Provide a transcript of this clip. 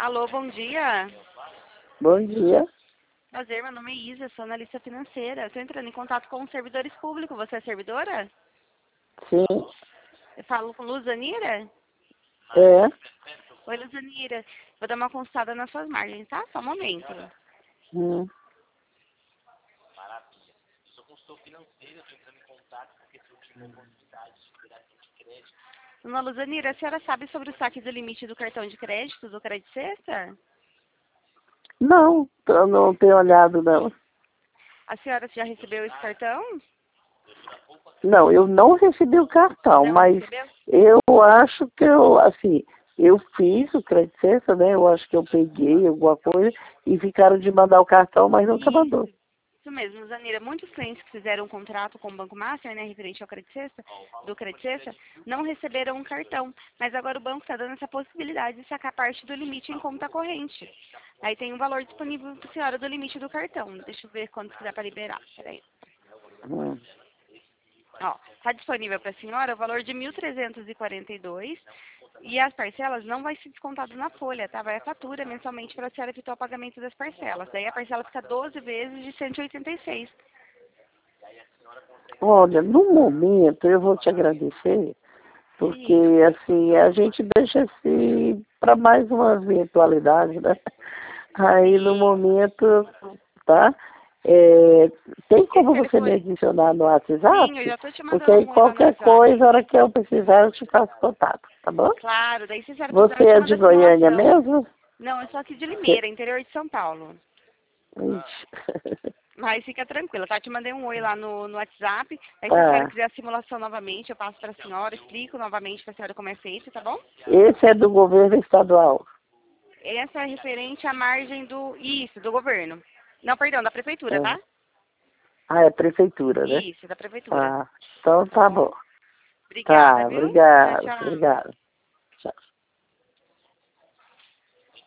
Alô, bom dia. Bom dia. Prazer, meu nome é Isa, sou analista financeira. Estou entrando em contato com os servidores públicos. Você é servidora? Sim. Eu falo com Luzanira? É. Oi, Luzanira. Vou dar uma consultada nas suas margens, tá? Só um momento. Hum. Dona Luzanira, a senhora sabe sobre o saque do limite do cartão de crédito, do Crédito Sexta? Não, eu não tenho olhado, não. A senhora já recebeu esse cartão? Não, eu não recebi o cartão, Não mas recebeu? eu acho que eu fiz o crédito Sexta, né? Eu acho que eu peguei alguma coisa e ficaram de mandar o cartão, mas nunca mandou. Isso mesmo, Zanira. Muitos clientes que fizeram um contrato com o Banco Master, né, referente ao Crédito Sexta, do Crédito Sexta, não receberam um cartão. Mas agora o banco está dando essa possibilidade de sacar parte do limite em conta corrente. Aí tem um valor disponível para a senhora do limite do cartão. Deixa eu ver quanto que dá para liberar. Peraí. Hum. Ó, está disponível para a senhora o valor de 1.342 e as parcelas não vai ser descontado na folha, tá? Vai a fatura mensalmente para a senhora efetuar o pagamento das parcelas. Daí a parcela fica 12 vezes de 186. Olha, no momento eu vou te agradecer, porque Sim. assim, a gente deixa assim para mais uma eventualidade, né? Aí no momento, tá? Tem Esse como você me telefone? adicionar no Sim, eu WhatsApp? já tô te Porque mandando aí um oi lá no qualquer WhatsApp. coisa, a hora que eu precisar, eu te faço contato, tá bom? Claro, daí se a senhora precisar Você eu te é mando de a Goiânia simulação. mesmo? Não, eu sou aqui de Cê- Limeira, interior de São Paulo. Ixi. Mas fica tranquila, tá? Eu te mandei um oi lá no WhatsApp. Aí se a senhora Tá. quiser a simulação novamente, eu passo para a senhora, explico novamente para a senhora como é feito, tá bom? Esse é do governo estadual. Essa é referente à margem do... Isso, do governo. Não, perdão, da prefeitura, É. tá? Ah, é prefeitura, né? Isso, da prefeitura. Ah, então Tá tá bom? bom. Obrigada, Tá, viu? Tchau, obrigado, tchau. obrigado. Tchau.